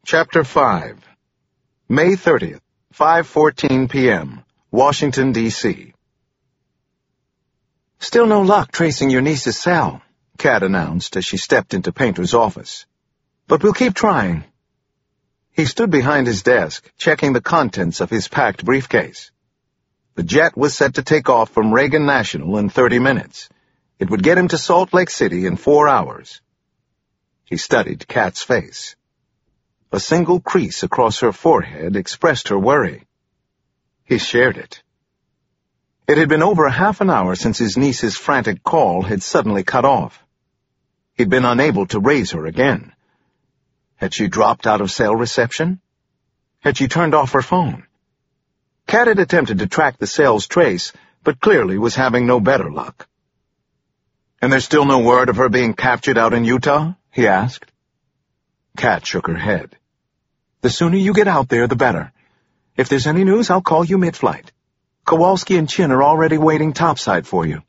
Chapter 5. May 30th, 5:14 p.m., Washington, D.C. "Still no luck tracing your niece's cell," Kat announced as she stepped into Painter's office. "But we'll keep trying." He stood behind his desk, checking the contents of his packed briefcase. The jet was set to take off from Reagan National in 30 minutes. It would get him to Salt Lake City in 4 hours. He studied Kat's face. A single crease across her forehead expressed her worry. He shared it. It had been over half an hour since his niece's frantic call had suddenly cut off. He'd been unable to raise her again. Had she dropped out of cell reception? Had she turned off her phone? Kat had attempted to track the cell's trace, but clearly was having no better luck. "And there's still no word of her being captured out in Utah?" he asked. Kat shook her head. "The sooner you get out there, the better. If there's any news, I'll call you mid-flight. Kowalski and Chin are already waiting topside for you."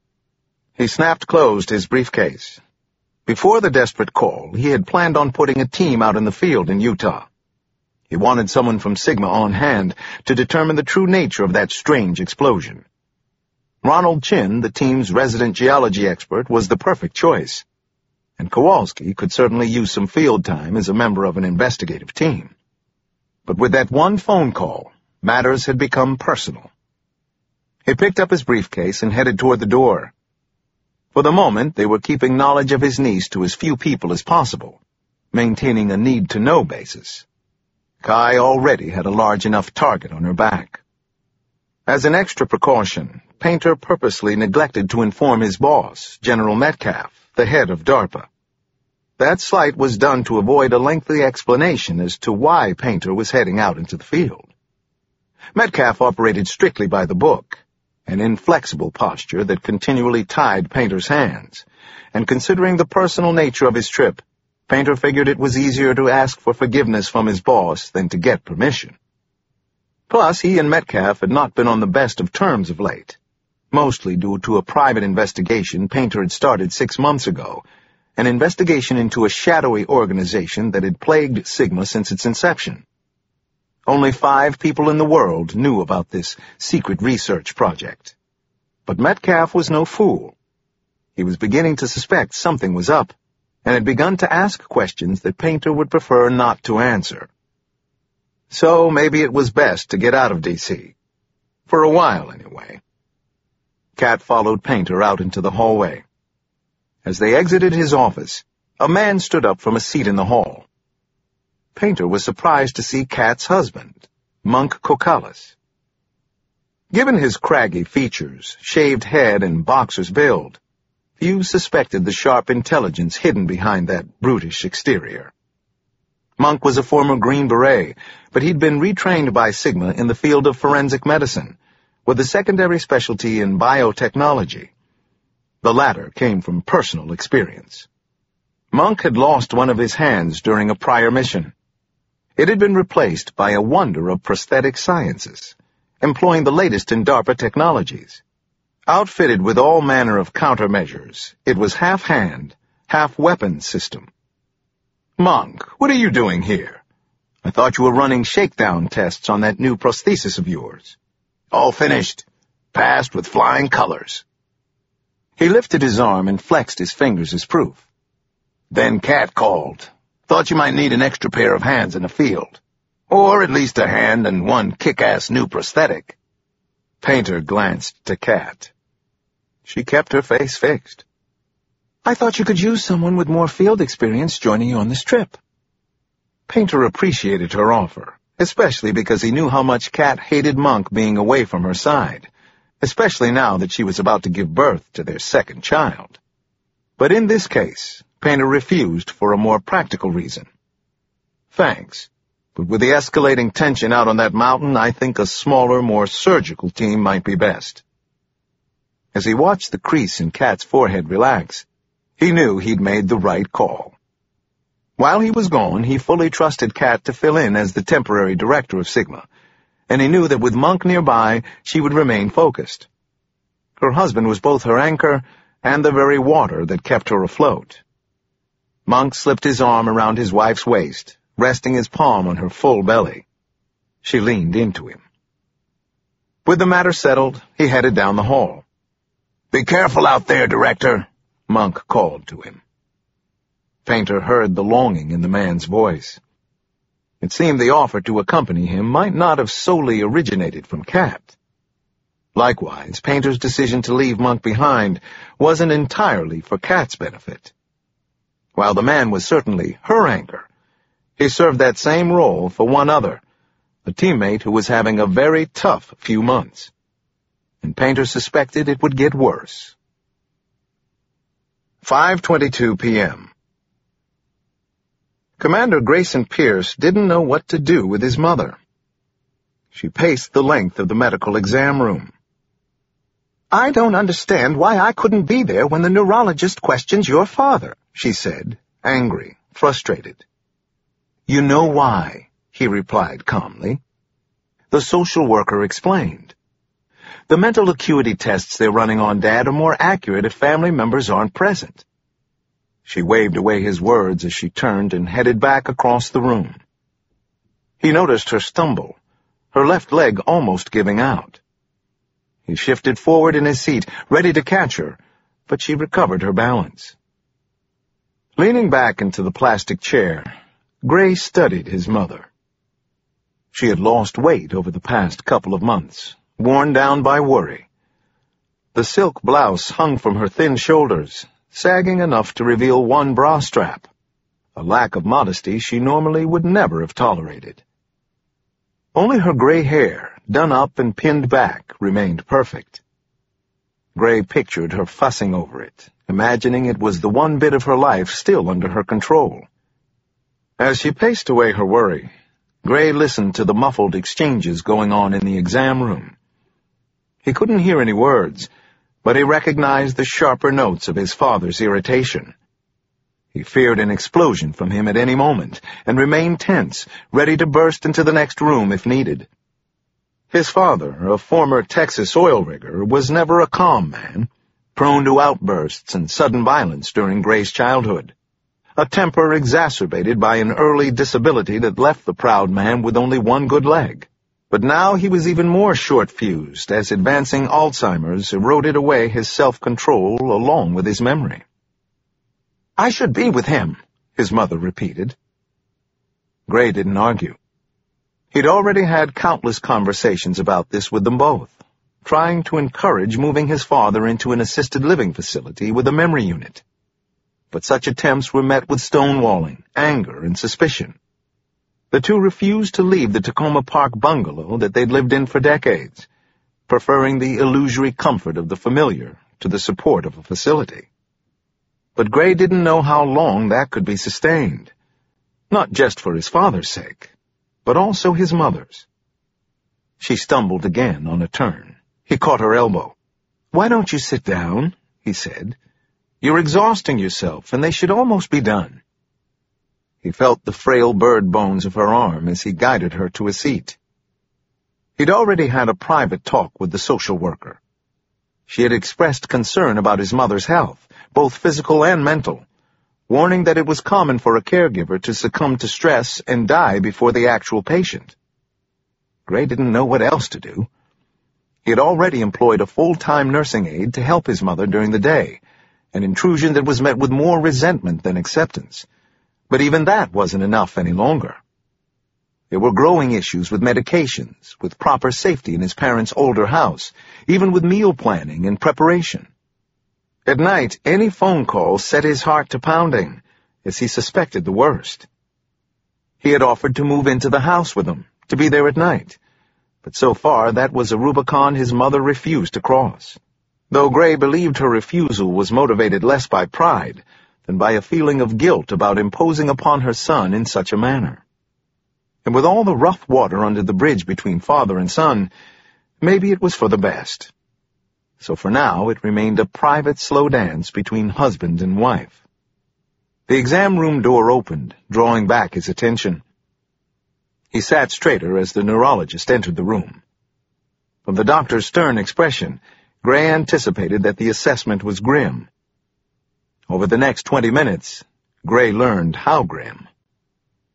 He snapped closed his briefcase. Before the desperate call, he had planned on putting a team out in the field in Utah. He wanted someone from Sigma on hand to determine the true nature of that strange explosion. Ronald Chin, the team's resident geology expert, was the perfect choice, and Kowalski could certainly use some field time as a member of an investigative team. But with that one phone call, matters had become personal. He picked up his briefcase and headed toward the door. For the moment, they were keeping knowledge of his niece to as few people as possible, maintaining a need-to-know basis. Kai already had a large enough target on her back. As an extra precaution, Painter purposely neglected to inform his boss, General Metcalf, the head of DARPA. That slight was done to avoid a lengthy explanation as to why Painter was heading out into the field. Metcalf operated strictly by the book, an inflexible posture that continually tied Painter's hands, and considering the personal nature of his trip, Painter figured it was easier to ask for forgiveness from his boss than to get permission. Plus, he and Metcalf had not been on the best of terms of late, mostly due to a private investigation Painter had started 6 months ago, an investigation into a shadowy organization that had plagued Sigma since its inception. Only 5 people in the world knew about this secret research project. But Metcalf was no fool. He was beginning to suspect something was up, and had begun to ask questions that Painter would prefer not to answer. So maybe it was best to get out of D.C. For a while, anyway. Kat followed Painter out into the hallway. As they exited his office, a man stood up from a seat in the hall. Painter was surprised to see Kat's husband, Monk Kokalis. Given his craggy features, shaved head, and boxer's build, few suspected the sharp intelligence hidden behind that brutish exterior. Monk was a former Green Beret, but he'd been retrained by Sigma in the field of forensic medicine, with a secondary specialty in biotechnology. The latter came from personal experience. Monk had lost one of his hands during a prior mission. It had been replaced by a wonder of prosthetic sciences, employing the latest in DARPA technologies. Outfitted with all manner of countermeasures, it was half-hand, half-weapon system. "Monk, what are you doing here? I thought you were running shakedown tests on that new prosthesis of yours." "All finished. Passed with flying colors." He lifted his arm and flexed his fingers as proof. "Then Kat called. Thought you might need an extra pair of hands in the field. Or at least a hand and one kick-ass new prosthetic." Painter glanced to Kat. She kept her face fixed. "I thought you could use someone with more field experience joining you on this trip." Painter appreciated her offer, especially because he knew how much Kat hated Monk being away from her side, especially now that she was about to give birth to their second child. But in this case, Painter refused for a more practical reason. "Thanks, but with the escalating tension out on that mountain, I think a smaller, more surgical team might be best." As he watched the crease in Kat's forehead relax, he knew he'd made the right call. While he was gone, he fully trusted Kat to fill in as the temporary director of Sigma, and he knew that with Monk nearby, she would remain focused. Her husband was both her anchor and the very water that kept her afloat. Monk slipped his arm around his wife's waist, resting his palm on her full belly. She leaned into him. With the matter settled, he headed down the hall. "Be careful out there, Director," Monk called to him. Painter heard the longing in the man's voice. It seemed the offer to accompany him might not have solely originated from Kat. Likewise, Painter's decision to leave Monk behind wasn't entirely for Kat's benefit. While the man was certainly her anchor, he served that same role for one other, a teammate who was having a very tough few months. And Painter suspected it would get worse. 5:22 p.m. Commander Grayson Pierce didn't know what to do with his mother. She paced the length of the medical exam room. "I don't understand why I couldn't be there when the neurologist questions your father," she said, angry, frustrated. "You know why," he replied calmly. The social worker explained. "The mental acuity tests they're running on Dad are more accurate if family members aren't present." She waved away his words as she turned and headed back across the room. He noticed her stumble, her left leg almost giving out. He shifted forward in his seat, ready to catch her, but she recovered her balance. Leaning back into the plastic chair, Gray studied his mother. She had lost weight over the past couple of months, worn down by worry. The silk blouse hung from her thin shoulders, sagging enough to reveal one bra strap, a lack of modesty she normally would never have tolerated. Only her gray hair, done up and pinned back, remained perfect. Gray pictured her fussing over it, imagining it was the one bit of her life still under her control. As she paced away her worry, Gray listened to the muffled exchanges going on in the exam room. He couldn't hear any words, but he recognized the sharper notes of his father's irritation. He feared an explosion from him at any moment, and remained tense, ready to burst into the next room if needed. His father, a former Texas oil rigger, was never a calm man, prone to outbursts and sudden violence during Gray's childhood, a temper exacerbated by an early disability that left the proud man with only one good leg. But now he was even more short-fused as advancing Alzheimer's eroded away his self-control along with his memory. "I should be with him," his mother repeated. Gray didn't argue. He'd already had countless conversations about this with them both, trying to encourage moving his father into an assisted living facility with a memory unit. But such attempts were met with stonewalling, anger, and suspicion. The two refused to leave the Tacoma Park bungalow that they'd lived in for decades, preferring the illusory comfort of the familiar to the support of a facility. But Gray didn't know how long that could be sustained, not just for his father's sake, but also his mother's. She stumbled again on a turn. He caught her elbow. "Why don't you sit down?" he said. "You're exhausting yourself, and they should almost be done." He felt the frail bird bones of her arm as he guided her to a seat. He'd already had a private talk with the social worker. She had expressed concern about his mother's health, both physical and mental, warning that it was common for a caregiver to succumb to stress and die before the actual patient. Gray didn't know what else to do. He had already employed a full-time nursing aide to help his mother during the day, an intrusion that was met with more resentment than acceptance. But even that wasn't enough any longer. There were growing issues with medications, with proper safety in his parents' older house, even with meal planning and preparation. At night, any phone call set his heart to pounding, as he suspected the worst. He had offered to move into the house with him, to be there at night, but so far that was a Rubicon his mother refused to cross, though Gray believed her refusal was motivated less by pride than by a feeling of guilt about imposing upon her son in such a manner. And with all the rough water under the bridge between father and son, maybe it was for the best. So for now it remained a private slow dance between husband and wife. The exam room door opened, drawing back his attention. He sat straighter as the neurologist entered the room. From the doctor's stern expression, Gray anticipated that the assessment was grim. Over the next 20 minutes, Gray learned how grim.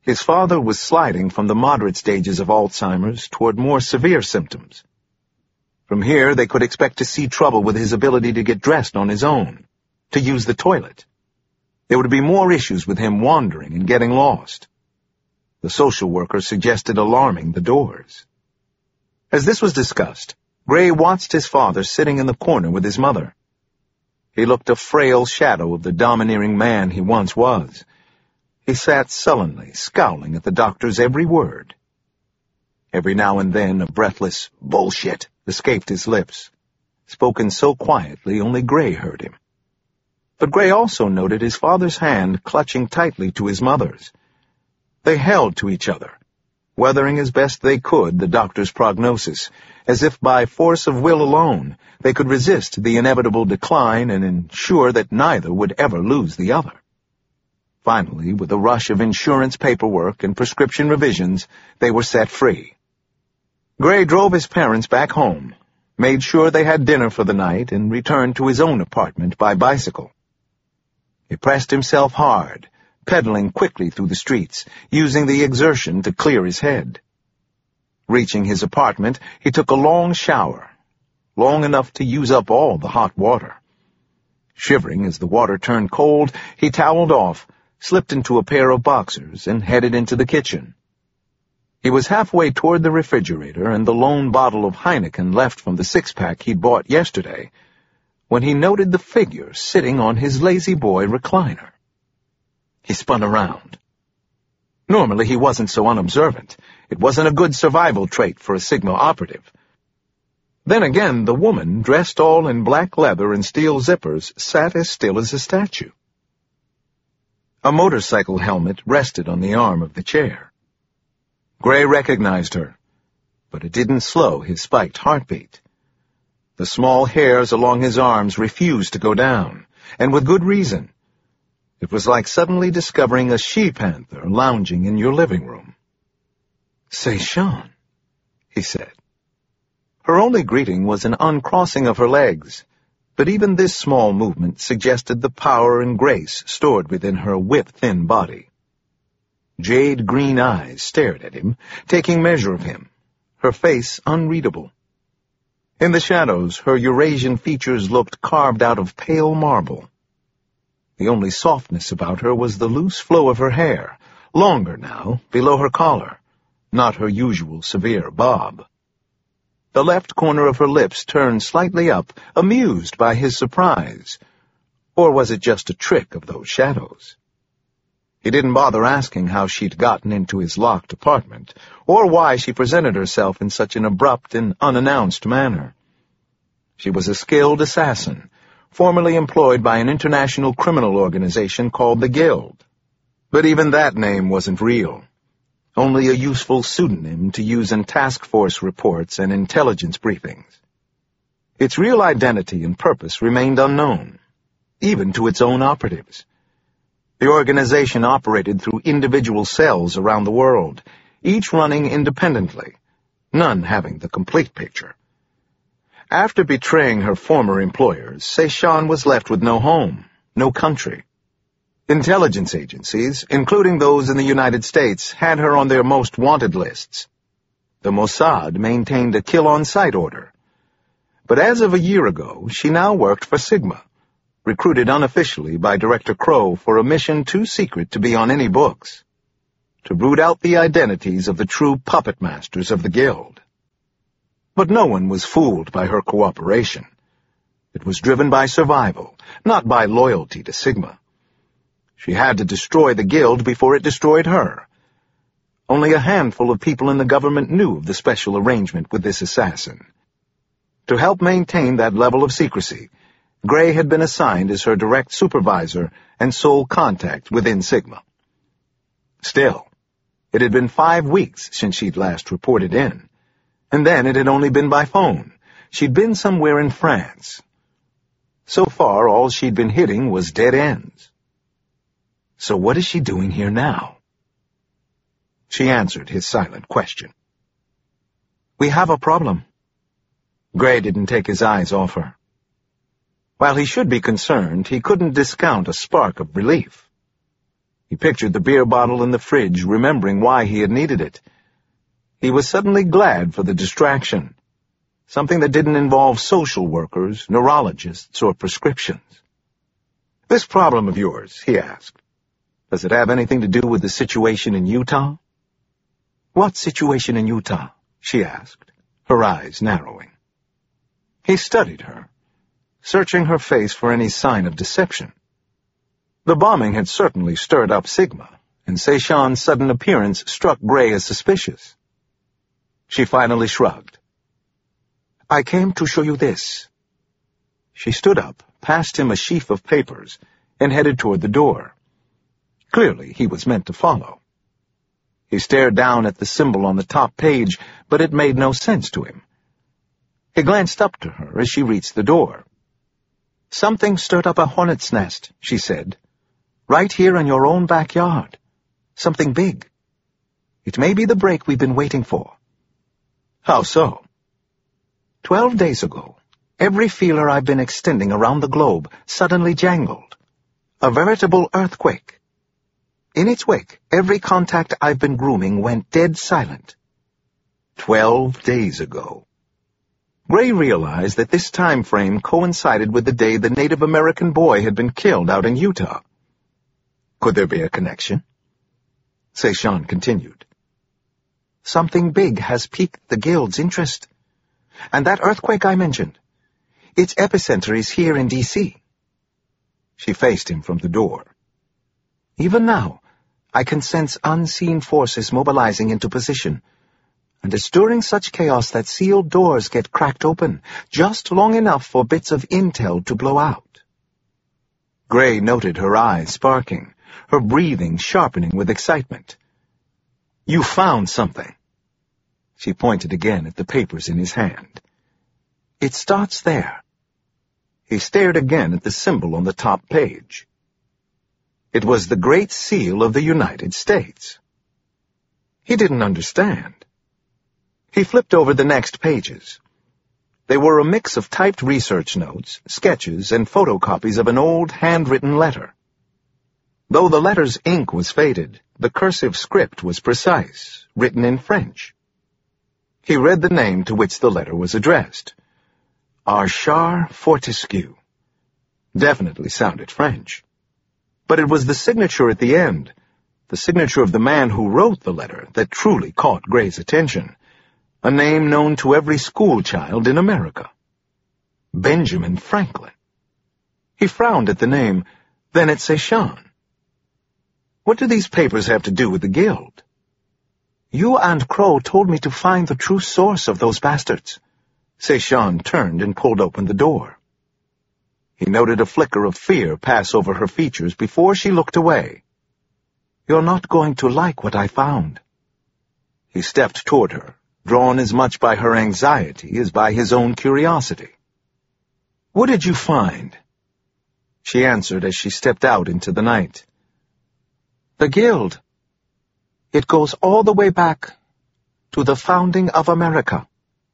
His father was sliding from the moderate stages of Alzheimer's toward more severe symptoms. From here, they could expect to see trouble with his ability to get dressed on his own, to use the toilet. There would be more issues with him wandering and getting lost. The social worker suggested alarming the doors. As this was discussed, Gray watched his father sitting in the corner with his mother. He looked a frail shadow of the domineering man he once was. He sat sullenly, scowling at the doctor's every word. Every now and then a breathless "bullshit" escaped his lips, spoken so quietly only Gray heard him. But Gray also noted his father's hand clutching tightly to his mother's. They held to each other, weathering as best they could the doctor's prognosis, as if by force of will alone they could resist the inevitable decline and ensure that neither would ever lose the other. Finally, with a rush of insurance paperwork and prescription revisions, they were set free. Gray drove his parents back home, made sure they had dinner for the night, and returned to his own apartment by bicycle. He pressed himself hard, pedaling quickly through the streets, using the exertion to clear his head. Reaching his apartment, he took a long shower, long enough to use up all the hot water. Shivering as the water turned cold, he toweled off, slipped into a pair of boxers, and headed into the kitchen. He was halfway toward the refrigerator and the lone bottle of Heineken left from the six-pack he'd bought yesterday, when he noted the figure sitting on his lazy-boy recliner. He spun around. Normally he wasn't so unobservant. It wasn't a good survival trait for a Sigma operative. Then again, the woman, dressed all in black leather and steel zippers, sat as still as a statue. A motorcycle helmet rested on the arm of the chair. Gray recognized her, but it didn't slow his spiked heartbeat. The small hairs along his arms refused to go down, and with good reason. It was like suddenly discovering a she-panther lounging in your living room. "Say, Sean," he said. Her only greeting was an uncrossing of her legs, but even this small movement suggested the power and grace stored within her whip-thin body. Jade-green eyes stared at him, taking measure of him, her face unreadable. In the shadows, her Eurasian features looked carved out of pale marble. The only softness about her was the loose flow of her hair, longer now, below her collar, not her usual severe bob. The left corner of her lips turned slightly up, amused by his surprise. Or was it just a trick of those shadows? He didn't bother asking how she'd gotten into his locked apartment, or why she presented herself in such an abrupt and unannounced manner. She was a skilled assassin, formerly employed by an international criminal organization called the Guild. But even that name wasn't real, only a useful pseudonym to use in task force reports and intelligence briefings. Its real identity and purpose remained unknown, even to its own operatives. The organization operated through individual cells around the world, each running independently, none having the complete picture. After betraying her former employers, Seishan was left with no home, no country. Intelligence agencies, including those in the United States, had her on their most wanted lists. The Mossad maintained a kill-on-sight order. But as of a year ago, she now worked for Sigma, recruited unofficially by Director Crow for a mission too secret to be on any books, to root out the identities of the true puppet masters of the Guild. But no one was fooled by her cooperation. It was driven by survival, not by loyalty to Sigma. She had to destroy the Guild before it destroyed her. Only a handful of people in the government knew of the special arrangement with this assassin. To help maintain that level of secrecy, Gray had been assigned as her direct supervisor and sole contact within Sigma. Still, it had been 5 weeks since she'd last reported in, and then it had only been by phone. She'd been somewhere in France. So far, all she'd been hitting was dead ends. So what is she doing here now? She answered his silent question. "We have a problem." Gray didn't take his eyes off her. While he should be concerned, he couldn't discount a spark of relief. He pictured the beer bottle in the fridge, remembering why he had needed it. He was suddenly glad for the distraction, something that didn't involve social workers, neurologists, or prescriptions. "This problem of yours," he asked, "does it have anything to do with the situation in Utah?" "What situation in Utah?" she asked, her eyes narrowing. He studied her, searching her face for any sign of deception. The bombing had certainly stirred up Sigma, and Seishan's sudden appearance struck Gray as suspicious. She finally shrugged. "I came to show you this." She stood up, passed him a sheaf of papers, and headed toward the door. Clearly, he was meant to follow. He stared down at the symbol on the top page, but it made no sense to him. He glanced up to her as she reached the door. "Something stirred up a hornet's nest," she said. "Right here in your own backyard. Something big. It may be the break we've been waiting for." "How so?" 12 days ago, every feeler I've been extending around the globe suddenly jangled. A veritable earthquake. In its wake, every contact I've been grooming went dead silent. 12 days ago. Gray realized that this time frame coincided with the day the Native American boy had been killed out in Utah. Could there be a connection? Seishan continued. "Something big has piqued the Guild's interest. And that earthquake I mentioned, its epicenter is here in D.C. She faced him from the door. "Even now, I can sense unseen forces mobilizing into position, and it's during such chaos that sealed doors get cracked open, just long enough for bits of intel to blow out." Gray noted her eyes sparking, her breathing sharpening with excitement. "You found something." She pointed again at the papers in his hand. "It starts there." He stared again at the symbol on the top page. It was the Great Seal of the United States. He didn't understand. He flipped over the next pages. They were a mix of typed research notes, sketches, and photocopies of an old handwritten letter. Though the letter's ink was faded, the cursive script was precise, written in French. He read the name to which the letter was addressed. Archar Fortescue. Definitely sounded French. But it was the signature at the end, the signature of the man who wrote the letter, that truly caught Gray's attention. A name known to every schoolchild in America. Benjamin Franklin. He frowned at the name, then at Seishan. "What do these papers have to do with the Guild?" "You and Crow told me to find the true source of those bastards." Seishan turned and pulled open the door. He noted a flicker of fear pass over her features before she looked away. "You're not going to like what I found." He stepped toward her, drawn as much by her anxiety as by his own curiosity. "What did you find?" She answered as she stepped out into the night. "The Guild. It goes all the way back to the founding of America."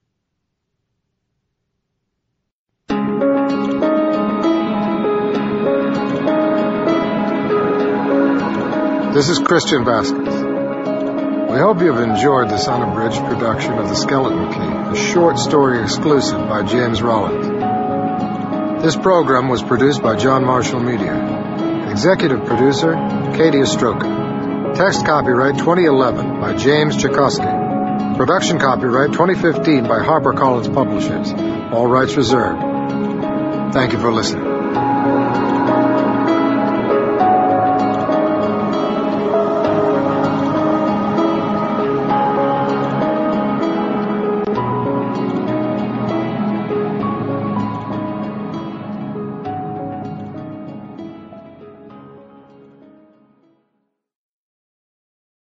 This is Christian Vasquez. We hope you've enjoyed this unabridged production of The Skeleton Key, a short story exclusive by James Rowland. This program was produced by John Marshall Media. Executive producer, Katie Ostroka. Text copyright 2011 by James Tchaikovsky. Production copyright 2015 by HarperCollins Publishers. All rights reserved. Thank you for listening.